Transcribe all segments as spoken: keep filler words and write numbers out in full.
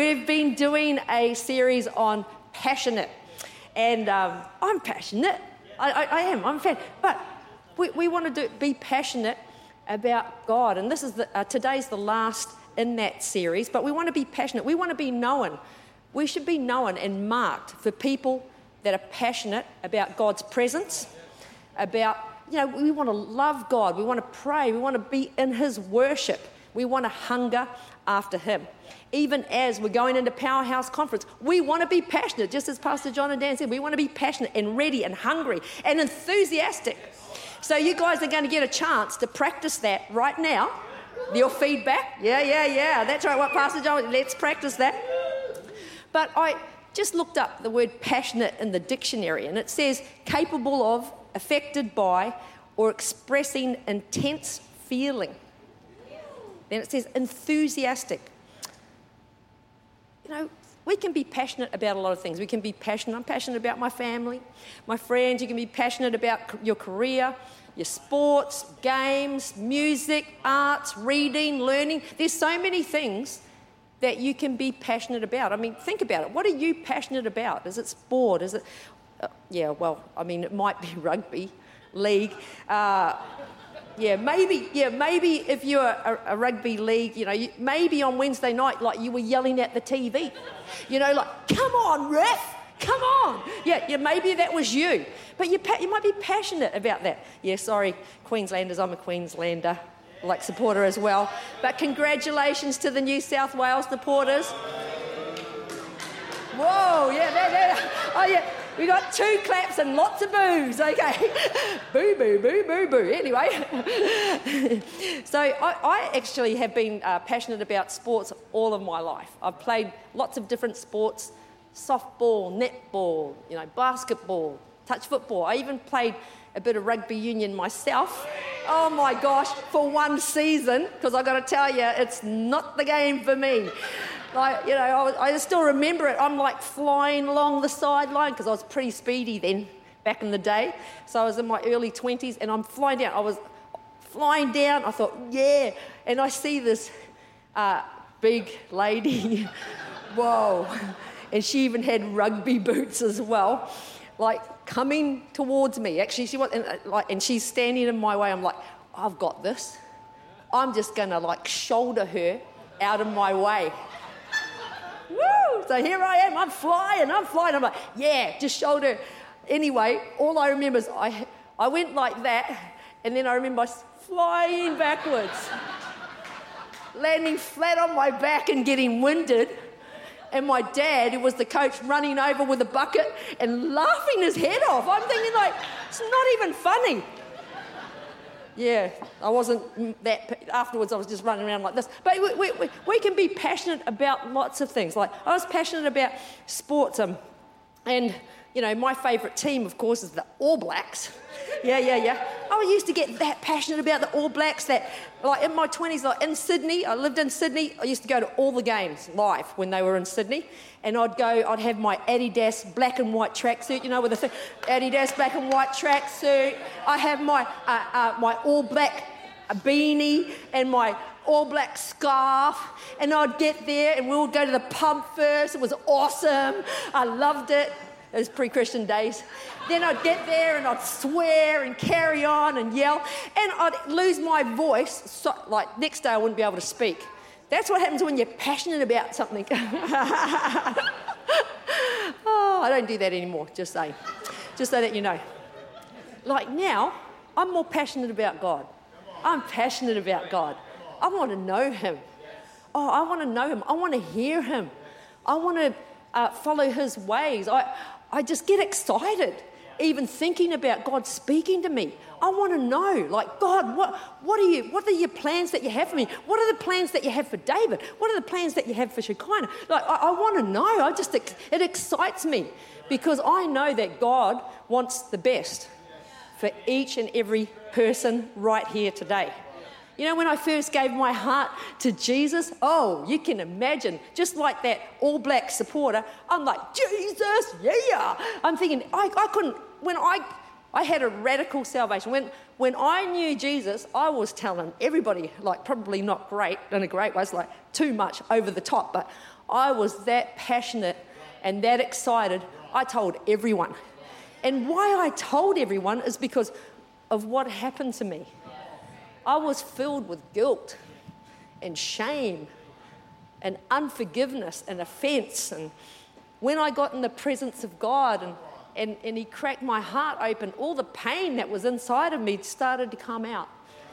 We've been doing a series on passionate, and um, I'm passionate. I, I, I am. I'm fan. But we, we want to do, be passionate about God, and this is the, uh, today's the last in that series. But we want to be passionate. We want to be known. We should be known and marked for people that are passionate about God's presence, about, you know, we want to love God. We want to pray. We want to be in His worship. We want to hunger after Him. Even as we're going into Powerhouse Conference, we want to be passionate, just as Pastor John and Dan said. We want to be passionate and ready and hungry and enthusiastic. So you guys are going to get a chance to practice that right now. Your feedback. Yeah, yeah, yeah. That's right, what Pastor John, let's practice that. But I just looked up the word passionate in the dictionary, and it says capable of, affected by, or expressing intense feeling. Then it says enthusiastic. You know, we can be passionate about a lot of things. We can be passionate. I'm passionate about my family, my friends. You can be passionate about your career, your sports, games, music, arts, reading, learning. There's so many things that you can be passionate about. I mean, think about it. What are you passionate about? Is it sport? Is it... Uh, yeah, well, I mean, it might be rugby league. Uh, Yeah, maybe, yeah, maybe if you're a, a rugby league, you know, you, maybe on Wednesday night, like, you were yelling at the T V. You know, like, come on, ref, come on. Yeah, yeah, maybe that was you. But you, you might be passionate about that. Yeah, sorry, Queenslanders, I'm a Queenslander, like, supporter as well. But congratulations to the New South Wales supporters. Whoa, yeah, there, there. Oh, yeah. We got two claps and lots of boos, okay? Boo, boo, boo, boo, boo. Anyway, so I, I actually have been uh, passionate about sports all of my life. I've played lots of different sports, softball, netball, you know, basketball, touch football. I even played a bit of rugby union myself. Oh my gosh, for one season, because I've got to tell you, it's not the game for me. Like, you know, I, was, I still remember it. I'm like flying along the sideline because I was pretty speedy then, back in the day. So I was in my early twenties and I'm flying down. I was flying down. I thought, yeah. And I see this uh, big lady. Whoa. And she even had rugby boots as well, like coming towards me. Actually, she was, and, uh, like, and she's standing in my way. I'm like, I've got this. I'm just going to like shoulder her out of my way. Woo! So here I am, I'm flying, I'm flying. I'm like, yeah, just shoulder. Anyway, all I remember is I, I went like that, and then I remember flying backwards, landing flat on my back and getting winded. And my dad, who was the coach, running over with a bucket and laughing his head off. I'm thinking, like, it's not even funny. Yeah, I wasn't that... Afterwards, I was just running around like this. But we, we, we, we can be passionate about lots of things. Like, I was passionate about sports. Um, and, you know, my favourite team, of course, is the All Blacks. Yeah, yeah, yeah. I used to get that passionate about the All Blacks that, like, in my twenties, like, in Sydney, I lived in Sydney, I used to go to all the games live when they were in Sydney. And I'd go, I'd have my Adidas black and white tracksuit, you know, with the thing, Adidas black and white tracksuit. I have my uh, uh, my all black beanie and my all black scarf. And I'd get there and we would go to the pub first. It was awesome. I loved it. It was pre-Christian days. Then I'd get there and I'd swear and carry on and yell. And I'd lose my voice. So, like, next day I wouldn't be able to speak. That's what happens when you're passionate about something. Oh, I don't do that anymore, just saying. Just so that you know. Like now, I'm more passionate about God. I'm passionate about God. I want to know Him. Oh, I want to know Him. I want to hear Him. I want to uh, follow His ways. I, I just get excited, even thinking about God speaking to me. I want to know, like, God, what, what are you? What are your plans that you have for me? What are the plans that you have for David? What are the plans that you have for Shekinah? Like, I, I want to know. I just, it excites me because I know that God wants the best for each and every person right here today. You know, when I first gave my heart to Jesus, oh, you can imagine, just like that All Black supporter, I'm like, Jesus, yeah. I'm thinking, I, I couldn't, when I, I had a radical salvation. When, when I knew Jesus, I was telling everybody, like, probably not great, in a great way, it's like too much, over the top, but I was that passionate and that excited, I told everyone. And why I told everyone is because of what happened to me. I was filled with guilt and shame and unforgiveness and offence. And when I got in the presence of God and, and, and he cracked my heart open, all the pain that was inside of me started to come out.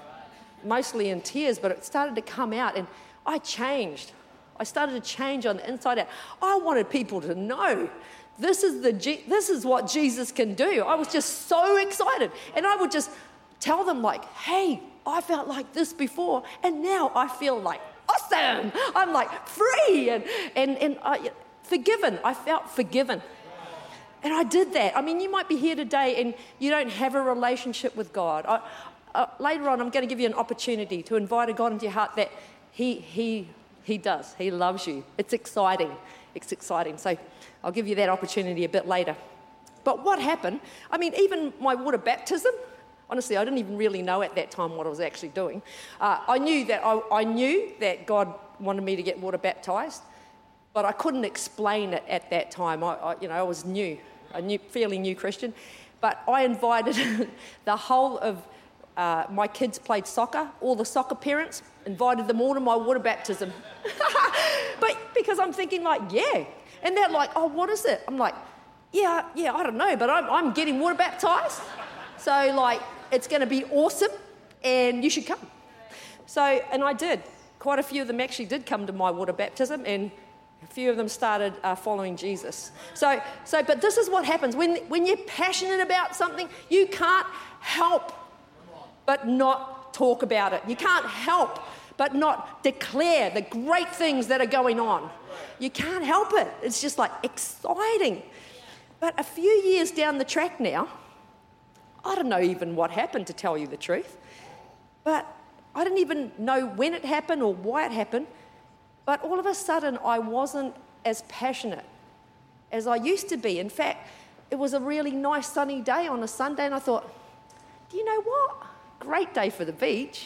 Mostly in tears, but it started to come out, and I changed. I started to change on the inside out. I wanted people to know this is the G- this is what Jesus can do. I was just so excited, and I would just tell them like, "Hey, I felt like this before, and now I feel like awesome. I'm like free and and and I, forgiven. I felt forgiven." And I did that. I mean, you might be here today and you don't have a relationship with God. I, Uh, later on, I'm going to give you an opportunity to invite a God into your heart that he, he, he does. He loves you. It's exciting. It's exciting. So I'll give you that opportunity a bit later. But what happened, I mean, even my water baptism, honestly, I didn't even really know at that time what I was actually doing. Uh, I knew that I, I knew that God wanted me to get water baptised, but I couldn't explain it at that time. I, I, you know, I was new, a new, fairly new Christian. But I invited the whole of Uh, my kids played soccer, all the soccer parents, invited them all to my water baptism. But because I'm thinking like, yeah. And they're like, oh, what is it? I'm like, yeah, yeah, I don't know, but I'm, I'm getting water baptised. So like, it's going to be awesome and you should come. So, and I did. Quite a few of them actually did come to my water baptism, and a few of them started uh, following Jesus. So, so, but this is what happens. When, when you're passionate about something, you can't help but not talk about it. You can't help but not declare the great things that are going on. You can't help it. It's just like exciting. But a few years down the track now, I don't know even what happened, to tell you the truth. But I didn't even know when it happened or why it happened. But all of a sudden, I wasn't as passionate as I used to be. In fact, it was a really nice sunny day on a Sunday, and I thought, do you know what? Great day for the beach.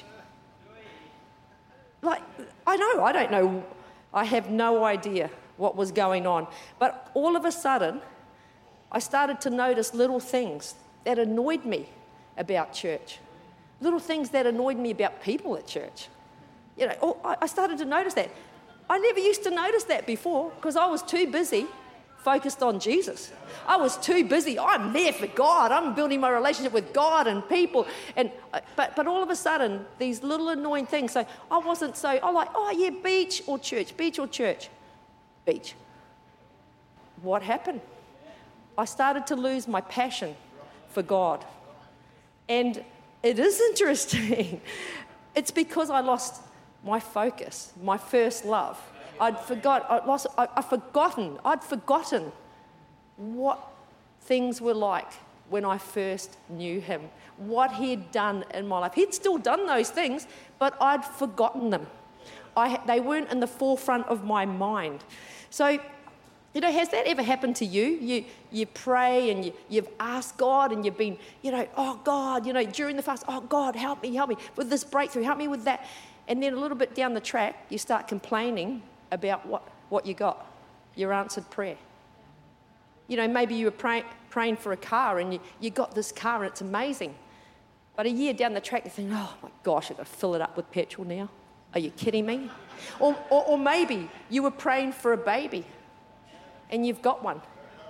Like, I know, I don't know, I have no idea what was going on. But all of a sudden, I started to notice little things that annoyed me about church. Little things that annoyed me about people at church. You know, oh, I started to notice that. I never used to notice that before because I was too busy focused on Jesus. I was too busy. I'm there for God. I'm building my relationship with God and people. And but but all of a sudden, these little annoying things. So I wasn't so. I'm like, oh yeah, beach or church, beach or church, beach. What happened? I started to lose my passion for God, and it is interesting. It's because I lost my focus, my first love. I'd forgot. I lost. I, I'd forgotten. I'd forgotten what things were like when I first knew him. What he'd done in my life. He'd still done those things, but I'd forgotten them. I, they weren't in the forefront of my mind. So, you know, has that ever happened to you? You you pray and you, you've asked God and you've been, you know, oh God, you know, during the fast, oh God, help me, help me with this breakthrough, help me with that. And then a little bit down the track, you start complaining about what, what you got, your answered prayer. You know, maybe you were pray, praying for a car and you, you got this car and it's amazing. But a year down the track, you think, oh my gosh, I've got to fill it up with petrol now. Are you kidding me? Or, or, or maybe you were praying for a baby and you've got one.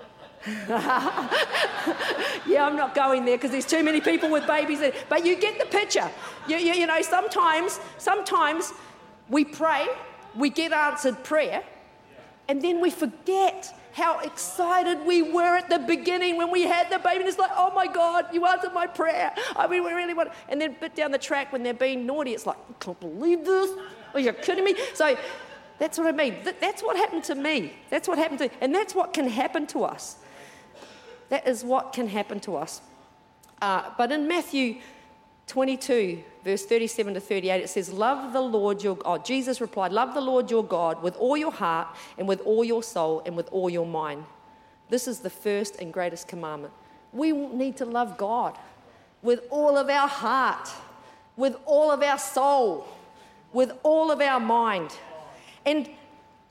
Yeah, I'm not going there because there's too many people with babies there. But you get the picture. You, you, you know, sometimes, sometimes we pray, we get answered prayer, and then we forget how excited we were at the beginning when we had the baby. And it's like, oh my God, you answered my prayer. I mean, we really want. And then a bit down the track when they're being naughty, it's like, I can't believe this. Are you kidding me? So that's what I mean. That's what happened to me. That's what happened to, and that's what can happen to us. That is what can happen to us. Uh, but in Matthew twenty-two, verse thirty-seven to thirty-eight, it says, love the Lord your God. Oh, Jesus replied, love the Lord your God with all your heart and with all your soul and with all your mind. This is the first and greatest commandment. We need to love God with all of our heart, with all of our soul, with all of our mind. And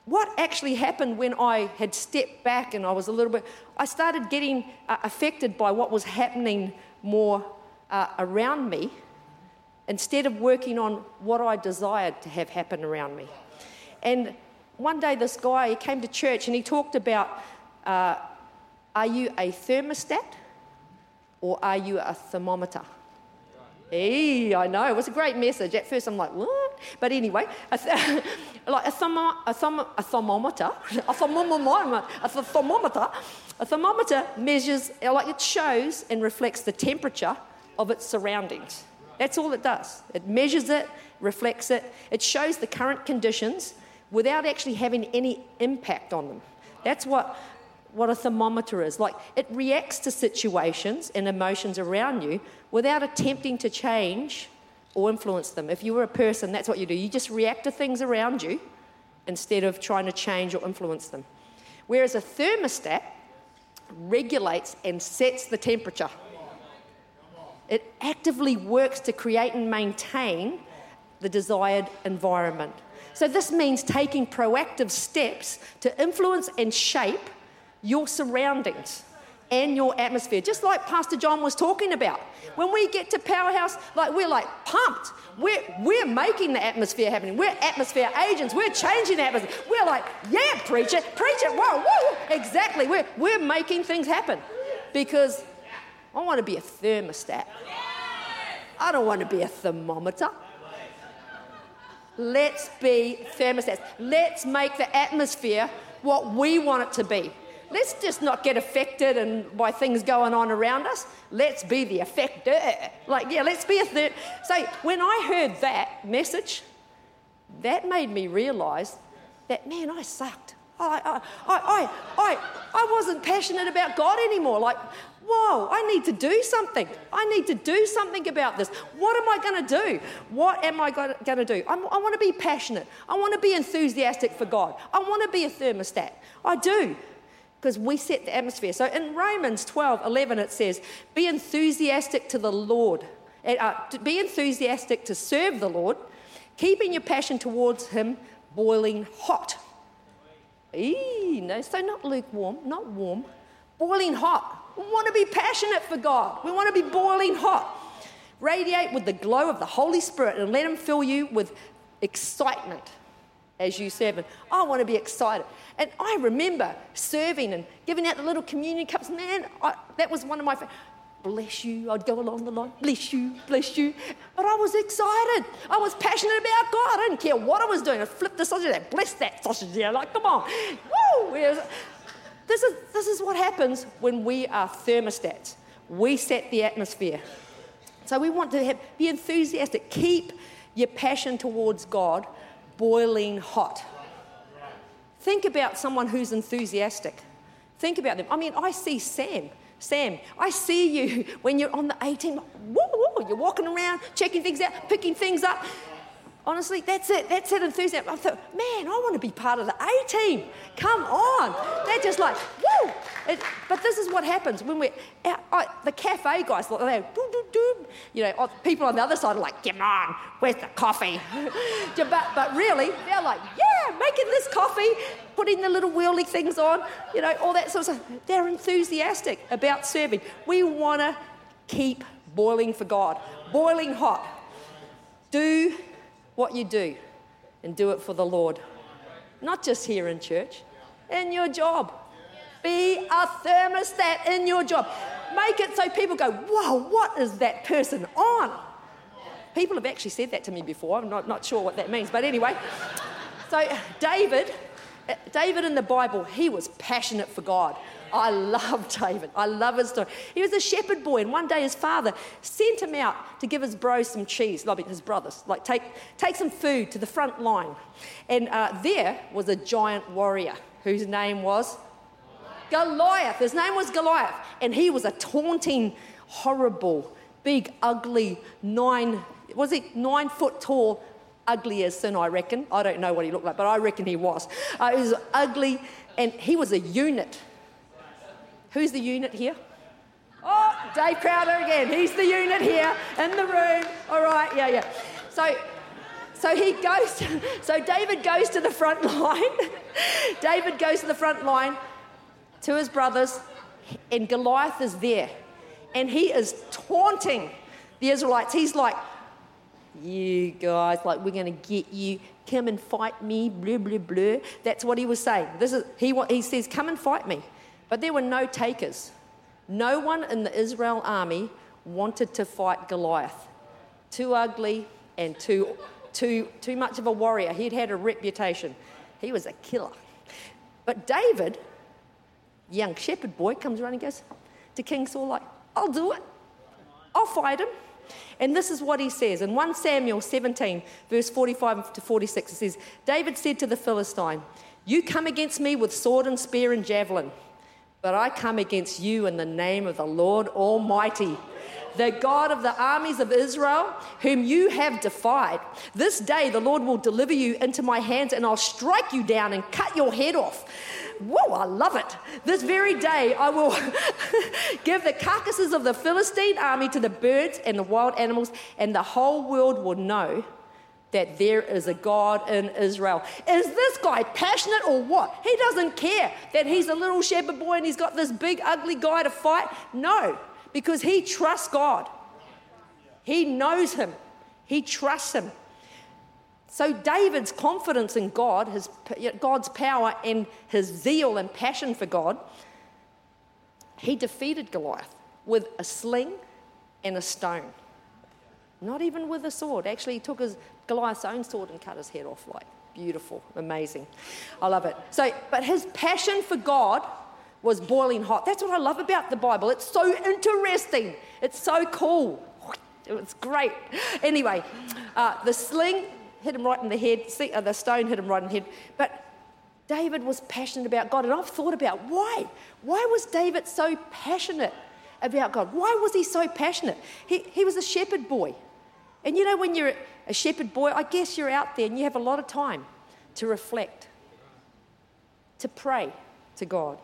what actually happened when I had stepped back and I was a little bit, I started getting uh, affected by what was happening more uh, around me instead of working on what I desired to have happen around me. And one day this guy, he came to church and he talked about, uh, are you a thermostat or are you a thermometer? Hey, I know, it was a great message. At first I'm like, what? But anyway, a th- like a, thermo- a, thermo- a thermometer, a thermometer, a th- thermometer, a thermometer measures, like it shows and reflects the temperature of its surroundings. That's all it does. It measures it, reflects it. It shows the current conditions without actually having any impact on them. That's what, what a thermometer is. Like, it reacts to situations and emotions around you without attempting to change or influence them. If you were a person, that's what you do. You just react to things around you instead of trying to change or influence them. Whereas a thermostat regulates and sets the temperature. It actively works to create and maintain the desired environment. So this means taking proactive steps to influence and shape your surroundings and your atmosphere, just like Pastor John was talking about. When we get to Powerhouse, like we're like pumped. We're, we're making the atmosphere happening. We're atmosphere agents. We're changing the atmosphere. We're like, yeah, preach it, preach it, whoa, whoa. Exactly, we're, we're making things happen because I want to be a thermostat. I don't want to be a thermometer. Let's be thermostats. Let's make the atmosphere what we want it to be. Let's just not get affected and by things going on around us. Let's be the affecter. Like, yeah, let's be a third. So when I heard that message, that made me realise that, man, I sucked. I, I, I, I, I, I wasn't passionate about God anymore. Like, whoa, I need to do something. I need to do something about this. What am I going to do? What am I going to do? I'm, I want to be passionate. I want to be enthusiastic for God. I want to be a thermostat. I do, because we set the atmosphere. So in Romans twelve eleven it says, be enthusiastic to the Lord. Uh, to be enthusiastic to serve the Lord, keeping your passion towards him boiling hot. Eee, no, so not lukewarm, not warm, boiling hot. We want to be passionate for God. We want to be boiling hot. Radiate with the glow of the Holy Spirit and let him fill you with excitement as you serve him. I want to be excited. And I remember serving and giving out the little communion cups. Man, I, that was one of my favorites. Bless you. I'd go along the line. Bless you, bless you. But I was excited. I was passionate about God. I didn't care what I was doing. I flipped the sausage there. Bless that sausage there. Like, come on. Woo! This is, this is what happens when we are thermostats. We set the atmosphere. So we want to have, be enthusiastic. Keep your passion towards God boiling hot. Think about someone who's enthusiastic. Think about them. I mean, I see Sam. Sam, I see you when you're on the A-team. Woo, woo, you're walking around, checking things out, picking things up. Honestly, that's it. That's it, enthusiasm. I thought, man, I want to be part of the A-team. Come on. They're just like, woo. It, but this is what happens when we're out. I, the cafe guys, they go, doo, doo, doo. You know, people on the other side are like, come on, where's the coffee? but, but really, they're like, yeah, making this coffee, putting the little whirly things on, you know, all that sort of stuff. They're enthusiastic about serving. We want to keep boiling for God, boiling hot. Do what you do and do it for the Lord. Not just here in church, in your job. Be a thermostat in your job. Make it so people go, whoa, what is that person on? People have actually said that to me before. I'm not, not sure what that means, but anyway. So David, David in the Bible, he was passionate for God. I love David. I love his story. He was a shepherd boy, and one day his father sent him out to give his bros some cheese, like his brothers, like take, take some food to the front line. And uh, there was a giant warrior whose name was Goliath. His name was Goliath, and he was a taunting, horrible, big, ugly, nine, was he nine foot tall, ugly as sin, I reckon. I don't know what he looked like, but I reckon he was. Uh, he was ugly, and he was a unit. Who's the unit here? Oh, Dave Crowder again. He's the unit here in the room. All right, yeah, yeah. So So he goes, to, so David goes to the front line. David goes to the front line to his brothers, and Goliath is there. And he is taunting the Israelites. He's like, you guys, like, we're going to get you. Come and fight me, blah, blah, blah. That's what he was saying. This is he, he says, come and fight me. But there were no takers. No one in the Israel army wanted to fight Goliath. Too ugly and too, too, too much of a warrior. He'd had a reputation. He was a killer. But David, young shepherd boy, comes around and goes to King Saul like, I'll do it. I'll fight him. And this is what he says. In First Samuel seventeen, verse forty-five to forty-six, it says, David said to the Philistine, you come against me with sword and spear and javelin, but I come against you in the name of the Lord Almighty, the God of the armies of Israel, whom you have defied. This day the Lord will deliver you into my hands, and I'll strike you down and cut your head off. Whoa, I love it. This very day I will give the carcasses of the Philistine army to the birds and the wild animals, and the whole world will know that there is a God in Israel. Is this guy passionate or what? He doesn't care that he's a little shepherd boy and he's got this big ugly guy to fight. No, because he trusts God. He knows him. He trusts him. So David's confidence in God, his, God's power and his zeal and passion for God, he defeated Goliath with a sling and a stone. Not even with a sword. Actually, he took his Goliath's own sword and cut his head off. Like, beautiful, amazing. I love it. So, but his passion for God was boiling hot. That's what I love about the Bible. It's so interesting. It's so cool. It's great. Anyway, uh, the sling hit him right in the head. See, uh, the stone hit him right in the head. But David was passionate about God. And I've thought about why. Why was David so passionate about God? Why was he so passionate? He, he was a shepherd boy. And you know, when you're a shepherd boy, I guess you're out there and you have a lot of time to reflect, to pray to God.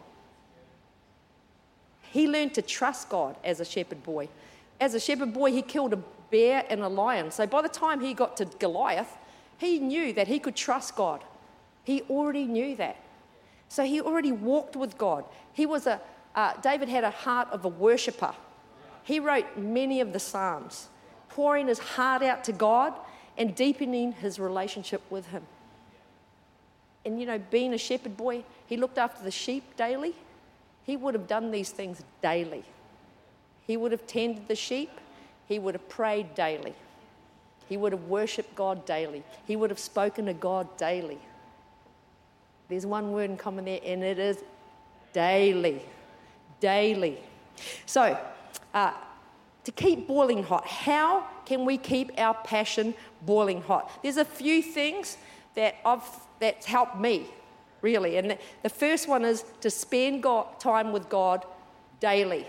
He learned to trust God as a shepherd boy. As a shepherd boy, he killed a bear and a lion. So by the time he got to Goliath, he knew that he could trust God. He already knew that. So he already walked with God. He was a, uh, David had a heart of a worshipper. He wrote many of the Psalms, pouring his heart out to God and deepening his relationship with him. And you know, being a shepherd boy, he looked after the sheep daily. He would have done these things daily. He would have tended the sheep. He would have prayed daily. He would have worshipped God daily. He would have spoken to God daily. There's one word in common there, and it is daily. Daily. So, uh, to keep boiling hot, how can we keep our passion boiling hot? There's a few things that I've that's helped me, really. And the, the first one is to spend God, time with God daily.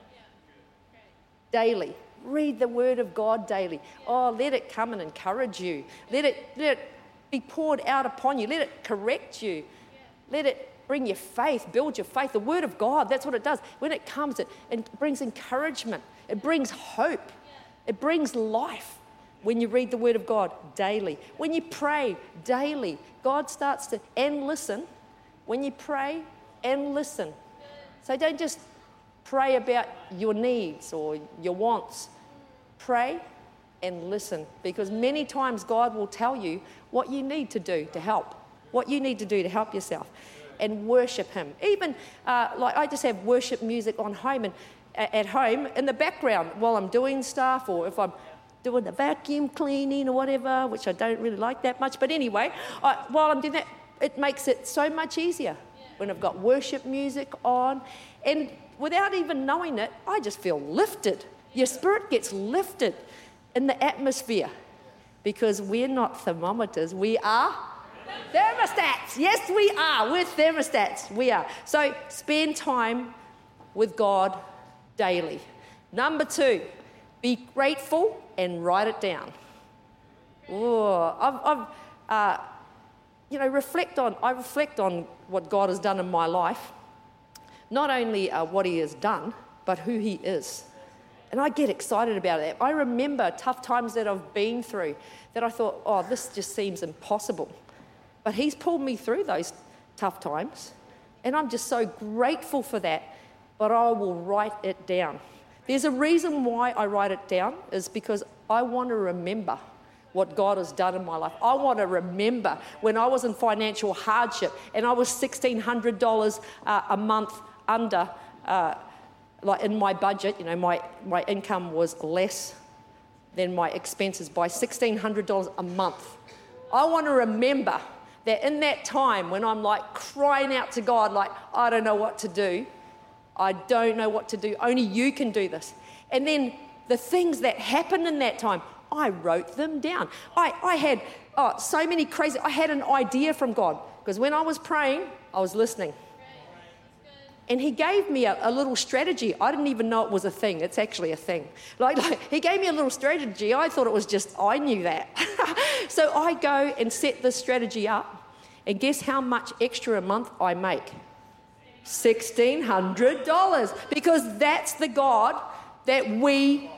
Daily. Read the Word of God daily. Oh, let it come and encourage you. Let it, let it be poured out upon you. Let it correct you. Let it bring your faith, build your faith. The Word of God, that's what it does. When it comes, it, it brings encouragement. It brings hope. It brings life when you read the Word of God daily. When you pray daily, God starts to, and listen. When you pray and listen. So don't just pray about your needs or your wants. Pray and listen, because many times God will tell you what you need to do to help, what you need to do to help yourself, and worship Him. Even uh, like I just have worship music on home and uh, at home in the background while I'm doing stuff, or if I'm doing the vacuum cleaning or whatever, which I don't really like that much. But anyway, I, while I'm doing that, it makes it so much easier when I've got worship music on, and without even knowing it, I just feel lifted. Your spirit gets lifted in the atmosphere, because we're not thermometers, we are thermostats. Yes, we are. We're thermostats. We are. So spend time with God daily. Number two, be grateful and write it down. Oh, I've, I've uh, you know, reflect on. I reflect on what God has done in my life. Not only uh, what He has done, but who He is. And I get excited about it. I remember tough times that I've been through that I thought, oh, this just seems impossible. But he's pulled me through those tough times. And I'm just so grateful for that. But I will write it down. There's a reason why I write it down, is because I want to remember what God has done in my life. I want to remember when I was in financial hardship and I was sixteen hundred dollars uh, a month under, uh, like in my budget. You know, my, my income was less than my expenses by sixteen hundred dollars a month. I want to remember that in that time when I'm like crying out to God, like, I don't know what to do. I don't know what to do. Only you can do this. And then the things that happened in that time, I wrote them down. I, I had oh, so many crazy, I had an idea from God. Because when I was praying, I was listening. And he gave me a, a little strategy. I didn't even know it was a thing. It's actually a thing. Like, like he gave me a little strategy. I thought it was just, I knew that. So I go and set this strategy up. And guess how much extra a month I make? sixteen hundred dollars. Because that's the God that we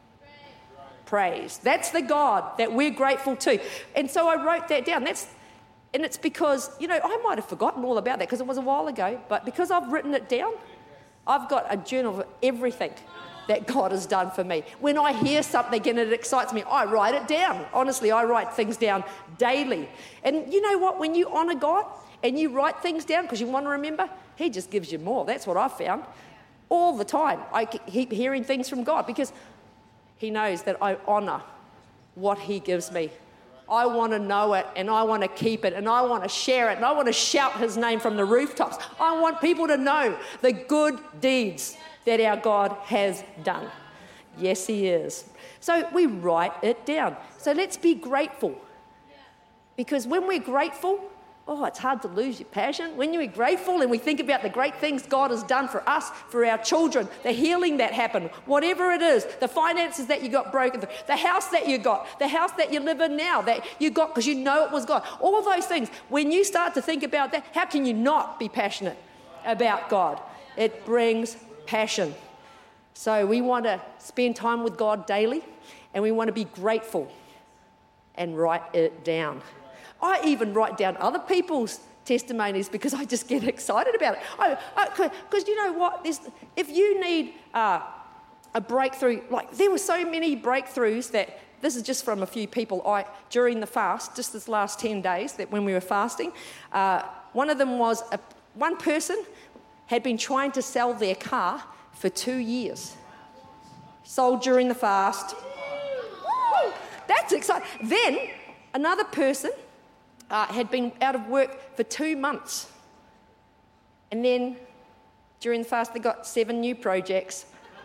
praise. That's the God that we're grateful to. And so I wrote that down. That's, and it's because, you know, I might have forgotten all about that because it was a while ago, but because I've written it down, I've got a journal of everything that God has done for me. When I hear something and it excites me, I write it down. Honestly, I write things down daily. And you know what? When you honour God and you write things down because you want to remember, he just gives you more. That's what I've found. All the time, I keep hearing things from God because he knows that I honour what he gives me. I want to know it and I want to keep it and I want to share it and I want to shout his name from the rooftops. I want people to know the good deeds that our God has done. Yes, he is. So we write it down. So let's be grateful. Because when we're grateful, oh, it's hard to lose your passion. When you're grateful and we think about the great things God has done for us, for our children, the healing that happened, whatever it is, the finances that you got broken, the house that you got, the house that you live in now that you got because you know it was God, all those things, when you start to think about that, how can you not be passionate about God? It brings passion. So we want to spend time with God daily and we want to be grateful and write it down. I even write down other people's testimonies because I just get excited about it. Because you know what? There's, if you need uh, a breakthrough, like there were so many breakthroughs that, this is just from a few people, I during the fast, just this last ten days that when we were fasting, uh, one of them was, a, one person had been trying to sell their car for two years. Sold during the fast. Woo, that's exciting. Then another person Uh, had been out of work for two months. And then during the fast, they got seven new projects.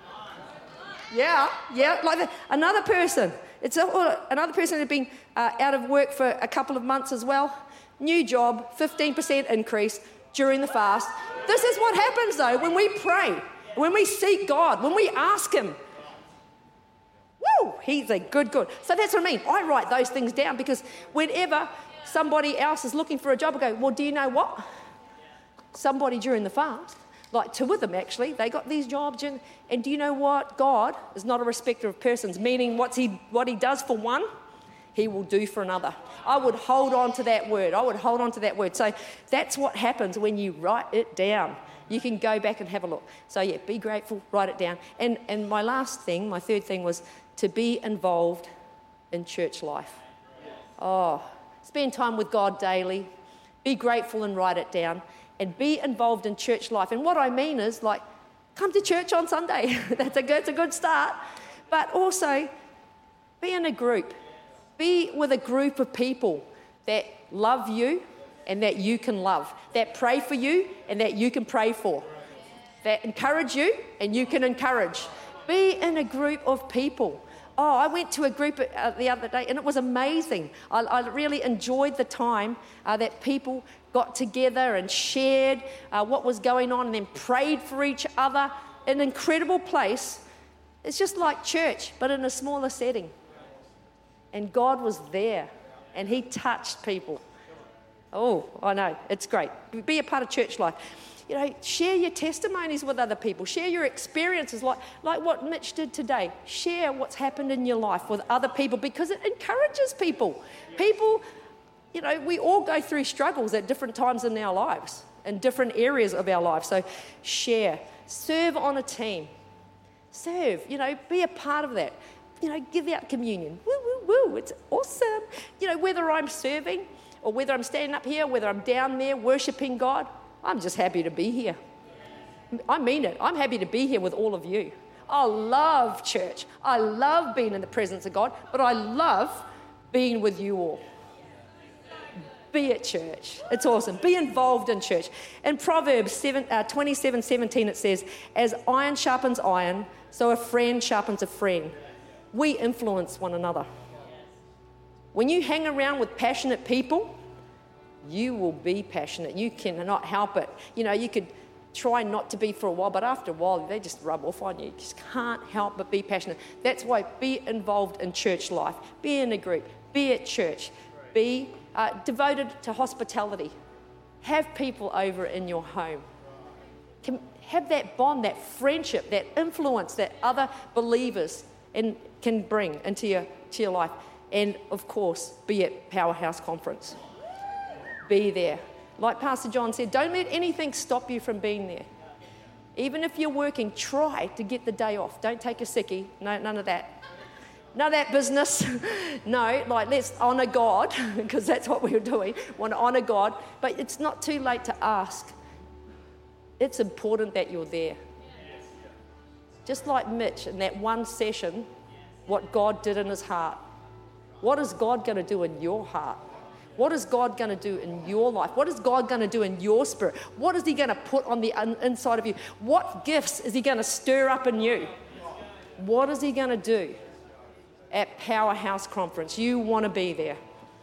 Yeah, yeah, like that. Another person, it's a, another person had been uh, out of work for a couple of months as well. New job, fifteen percent increase during the fast. This is what happens though when we pray, when we seek God, when we ask him. Woo, he's a good, good. So that's what I mean. I write those things down because whenever somebody else is looking for a job, I go, well, do you know what? Somebody during the fast, like two of them actually, they got these jobs. And, and do you know what? God is not a respecter of persons, meaning what's he, what he does for one, he will do for another. I would hold on to that word. I would hold on to that word. So that's what happens when you write it down. You can go back and have a look. So yeah, be grateful, write it down. And, and my last thing, my third thing was to be involved in church life. Oh, spend time with God daily, be grateful and write it down, and be involved in church life. And what I mean is, like, come to church on Sunday. That's a good, it's a good start. But also, be in a group. Be with a group of people that love you and that you can love, that pray for you and that you can pray for, that encourage you and you can encourage. Be in a group of people. Oh, I went to a group uh, the other day and it was amazing. I, I really enjoyed the time uh, that people got together and shared uh, what was going on and then prayed for each other. An incredible place. It's just like church, but in a smaller setting. And God was there and he touched people. Oh, I know, it's great. Be a part of church life. you know, share your testimonies with other people. Share your experiences like, like what Mitch did today. Share what's happened in your life with other people because it encourages people. People, you know, we all go through struggles at different times in our lives, in different areas of our life. So share. Serve on a team. Serve, you know, be a part of that. You know, give out communion. Woo, woo, woo, it's awesome. You know, whether I'm serving or whether I'm standing up here, whether I'm down there worshiping God, I'm just happy to be here. I mean it. I'm happy to be here with all of you. I love church. I love being in the presence of God, but I love being with you all. Be at church. It's awesome. Be involved in church. In Proverbs seven, uh, twenty-seven seventeen, it says, as iron sharpens iron, so a friend sharpens a friend. We influence one another. When you hang around with passionate people, you will be passionate. You cannot help it. You know, you could try not to be for a while, but after a while, they just rub off on you. You just can't help but be passionate. That's why be involved in church life. Be in a group. Be at church. Be uh, devoted to hospitality. Have people over in your home. Can have that bond, that friendship, that influence that other believers and can bring into your, to your life. And, of course, be at Powerhouse Conference. Be there. Like Pastor John said, don't let anything stop you from being there. Even if you're working, try to get the day off. Don't take a sickie. No, none of that. None of that business. No, like let's honour God, because that's what we were doing. Want to honour God. But it's not too late to ask. It's important that you're there. Just like Mitch in that one session, what God did in his heart. What is God going to do in your heart? What is God going to do in your life? What is God going to do in your spirit? What is he going to put on the un- inside of you? What gifts is he going to stir up in you? What is he going to do at Powerhouse Conference? You want to be there.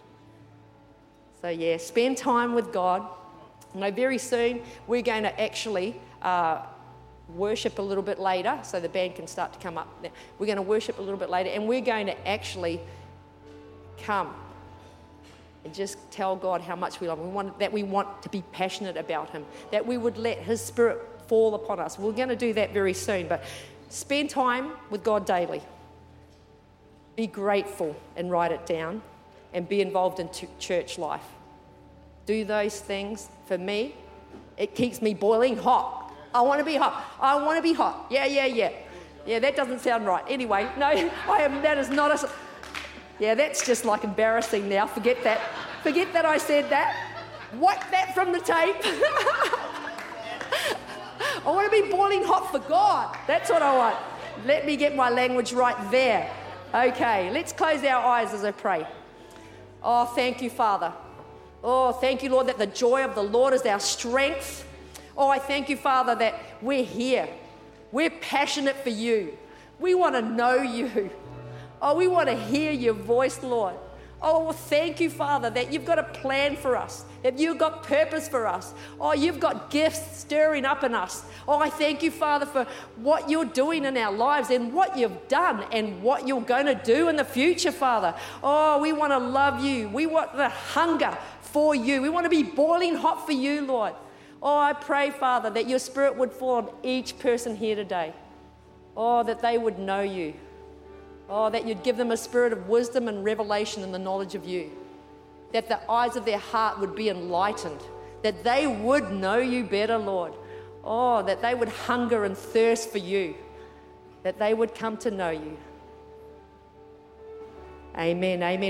So yeah, spend time with God. You know, very soon we're going to actually uh, worship a little bit later, so the band can start to come up. We're going to worship a little bit later, and we're going to actually come and just tell God how much we love him. We want, that we want to be passionate about him, that we would let his spirit fall upon us. We're going to do that very soon, but spend time with God daily. Be grateful and write it down, and be involved in t- church life. Do those things. For me, it keeps me boiling hot. I want to be hot. I want to be hot. Yeah, yeah, yeah. Yeah, that doesn't sound right. Anyway, no, I am. That is not a... Yeah, that's just like embarrassing now. Forget that. Forget that I said that. Wipe that from the tape. I want to be boiling hot for God. That's what I want. Let me get my language right there. Okay, let's close our eyes as I pray. Oh, thank you, Father. Oh, thank you, Lord, that the joy of the Lord is our strength. Oh, I thank you, Father, that we're here. We're passionate for you. We want to know you. Oh, we want to hear your voice, Lord. Oh, well, thank you, Father, that you've got a plan for us, that you've got purpose for us. Oh, you've got gifts stirring up in us. Oh, I thank you, Father, for what you're doing in our lives and what you've done and what you're going to do in the future, Father. Oh, we want to love you. We want the hunger for you. We want to be boiling hot for you, Lord. Oh, I pray, Father, that your spirit would fall on each person here today. Oh, that they would know you. Oh, that you'd give them a spirit of wisdom and revelation in the knowledge of you. That the eyes of their heart would be enlightened. That they would know you better, Lord. Oh, that they would hunger and thirst for you. That they would come to know you. Amen, amen.